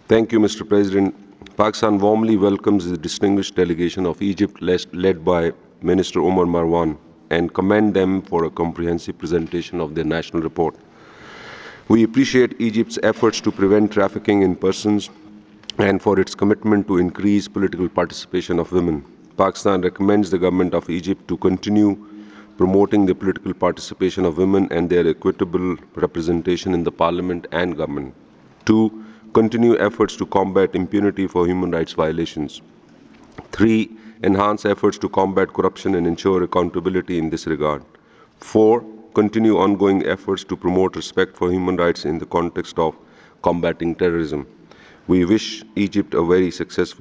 Thank you, Mr. President. Pakistan warmly welcomes the distinguished delegation of Egypt led by Minister Omar Marwan and commend them for a comprehensive presentation of their national report. We appreciate Egypt's efforts to prevent trafficking in persons and for its commitment to increase political participation of women. Pakistan recommends the government of Egypt to continue promoting the political participation of women and their equitable representation in the parliament and government. 2. Continue efforts to combat impunity for human rights violations. 3. Enhance efforts to combat corruption and ensure accountability in this regard. 4. Continue ongoing efforts to promote respect for human rights in the context of combating terrorism. We wish Egypt a very successful